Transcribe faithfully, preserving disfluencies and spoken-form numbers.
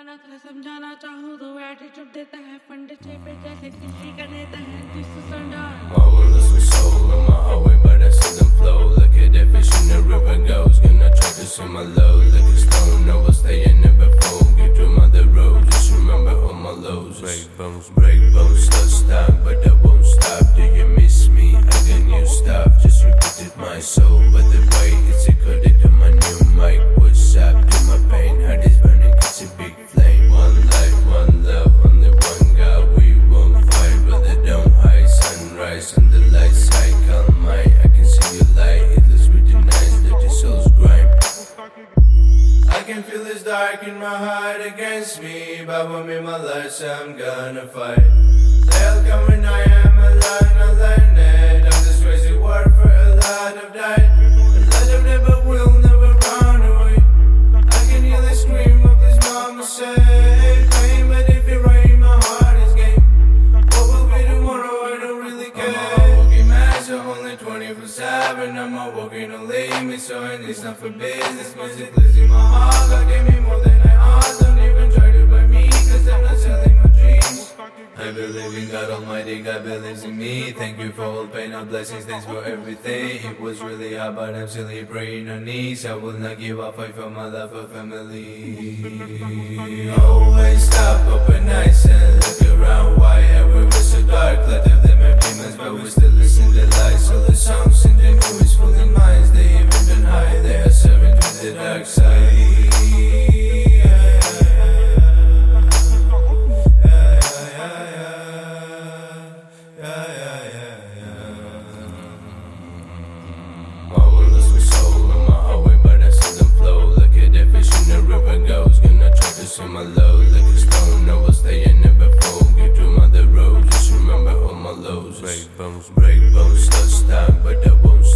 ना था समझाना चाहूँ तो एटीट्यूड देता है फंड पे जैसे किसी का नेता है दिस संडा My will is some soul on my highway, but I see them flow. Look at that fish in the river goes. Gonna try to swim my load like a stone. I will stay and never fall. Get through mother road. Just remember all my lows. Break bones, break bones, slow stop, but I won't stop. Do you miss me? I got new stuff. Just repeated my soul, but the way it's encoded to my new mic. What's up to my pain? Heart is burning, it's a big flame. One life, one love, only one God. We won't fight, brother, don't hide. Sunrise on the light side, calm mind. I can see your light, it looks pretty nice. Dirty souls grind. I can feel this dark in my heart against me, but with me my life, so I'm gonna fight. They'll come when I am alone, I learn it. I'm this crazy word for a lot of died. A lot of them but will never run away. I can hear the scream of this mama say, pain, but if it rain, my heart is game. What will be tomorrow, I don't really care. I'm a walking master, only twenty-four seven. I'm a walking on limit, so and it's not for business. Music lives in my heart, God gave me more than I asked. Don't even try to buy me, cause I'm not selling my dreams. I believe in God Almighty, God believes in me. Thank you for all pain and blessings, thanks for everything. It was really hard, but I'm still praying on knees. I will not give up, fight for my love for family. Always stop, open eyes and look around. Why everywhere so dark? A lot of them have demons, but we still listen to lies. All the songs in the movies full in minds. They even been high, they are serving to the dark side. My will is some soul on my highway, but I see them flow. Look at that fish in the river goes. Gonna try to swim my load like a stone. I will stay and never fall. Get through mother road. Just remember all my lows. Break bones, break bones, slow stop, but I won't